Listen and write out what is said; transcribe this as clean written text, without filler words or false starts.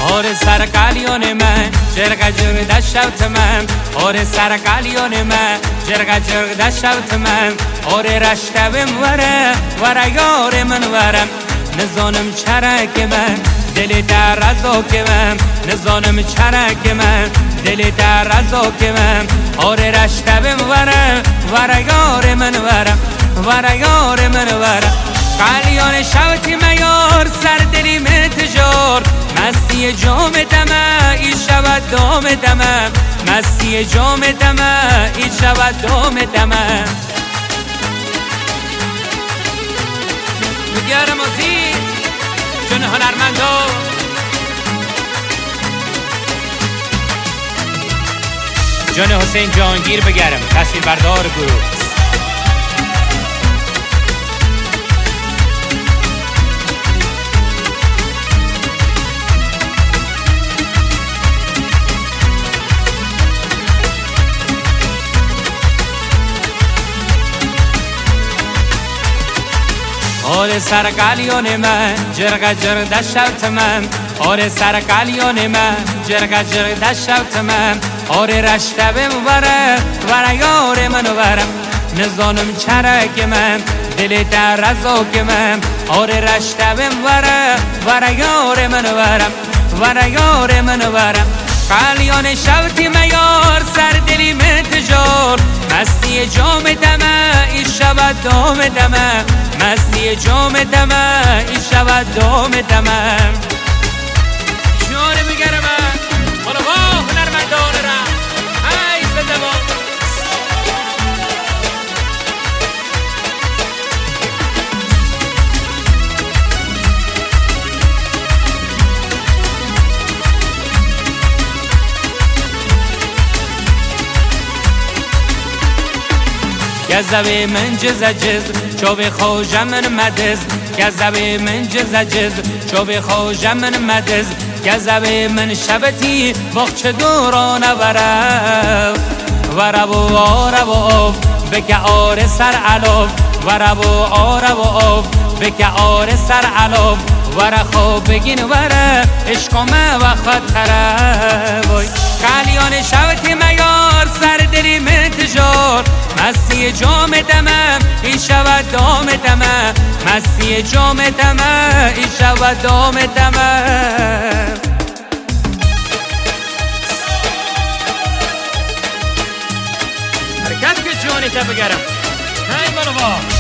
آره سر قلیان من جرق جرق دشت من آره سر قلیان من جرق جرق دشت من آره رشتبم وره یار من ورم نزانم چرک من دل در رزاک من نزانم چرک من دل در رزاک من آره رشتبم وره یار من وره یار من ورم قلیان شوتی میار سر دلی متجار مستی جام دمه ای شود دام دمه مستی جام دمه ای شود دام دمه بگرم آزی جون هنرمندا جان حسین جهانگیر بگرم تصویر بردار گروه آره سر قلیان من جرق جرق دشت من آره سر قلیان من جرق جرق دشت من آره رشتبم وره یار من ورم نزانم چرک من دل در رزاک من آره رشتبم وره یار من ورم وره یار من ورم قلیان شوتی میار سر دلی متجار مستی جام دمه ای شود دام دمه مستی جام دمه ای شود دام دمه جاره میگره من حالا با هنرمندان را ای زنده با گذبه من جز چوب خوش من مدز گذبه من جز چوب خوش من مدز گذبه من شبتی وقت دوران ورب و آرب و آب بکه آر سر علاف ورب و آرب و آب بکه آر سر علاف وره خواب بگین وره عشقامه و خطره وای قلیان شوتی میار سر دلی متجار مستی جام دمه ای شود دام دمه مستی جام دمه ای شود دام دمه حرکت که جانی تا بگرم های مالوا